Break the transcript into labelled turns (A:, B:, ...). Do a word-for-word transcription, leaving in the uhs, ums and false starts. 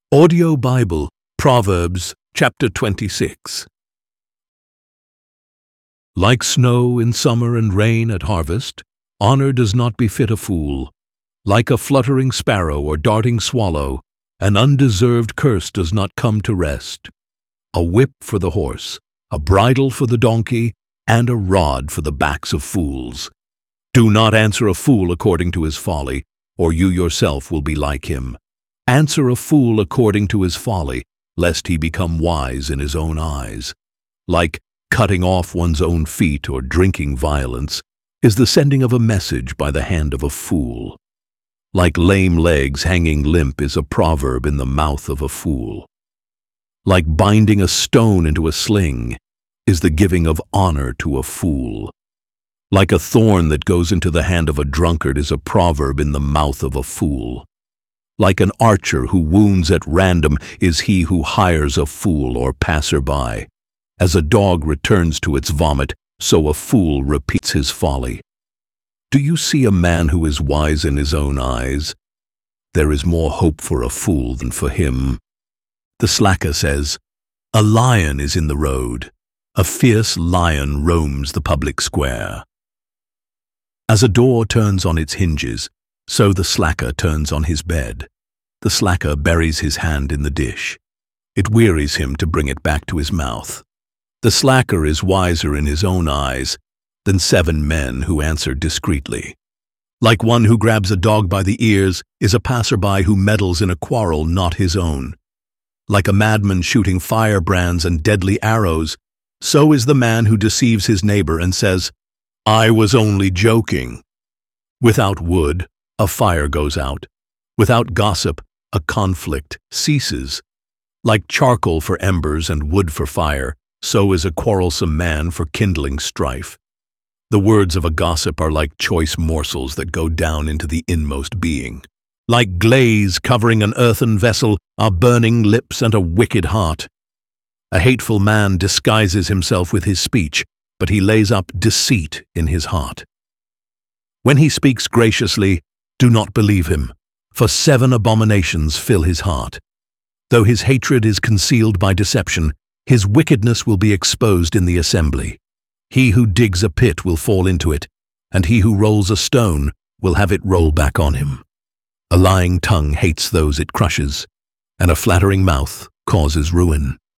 A: Audio Bible, Proverbs, chapter twenty-six. Like snow in summer and rain at harvest, honor does not befit a fool. Like a fluttering sparrow or darting swallow, an undeserved curse does not come to rest. A whip for the horse, a bridle for the donkey, and a rod for the backs of fools. Do not answer a fool according to his folly, or you yourself will be like him. Answer a fool according to his folly, lest he become wise in his own eyes. Like cutting off one's own feet or drinking violence is the sending of a message by the hand of a fool. Like lame legs hanging limp is a proverb in the mouth of a fool. Like binding a stone into a sling is the giving of honor to a fool. Like a thorn that goes into the hand of a drunkard is a proverb in the mouth of a fool. Like an archer who wounds at random is he who hires a fool or passer-by. As a dog returns to its vomit, so a fool repeats his folly. Do you see a man who is wise in his own eyes? There is more hope for a fool than for him. The slacker says, "A lion is in the road. A fierce lion roams the public square." As a door turns on its hinges, so the slacker turns on his bed. The slacker buries his hand in the dish. It wearies him to bring it back to his mouth. The slacker is wiser in his own eyes than seven men who answer discreetly. Like one who grabs a dog by the ears is a passerby who meddles in a quarrel not his own. Like a madman shooting firebrands and deadly arrows, so is the man who deceives his neighbor and says, "I was only joking." Without wood, a fire goes out. Without gossip, a conflict ceases. Like charcoal for embers and wood for fire, so is a quarrelsome man for kindling strife. The words of a gossip are like choice morsels that go down into the inmost being. Like glaze covering an earthen vessel are burning lips and a wicked heart. A hateful man disguises himself with his speech, but he lays up deceit in his heart. When he speaks graciously, do not believe him, for seven abominations fill his heart. Though his hatred is concealed by deception, his wickedness will be exposed in the assembly. He who digs a pit will fall into it, and he who rolls a stone will have it roll back on him. A lying tongue hates those it crushes, and a flattering mouth causes ruin.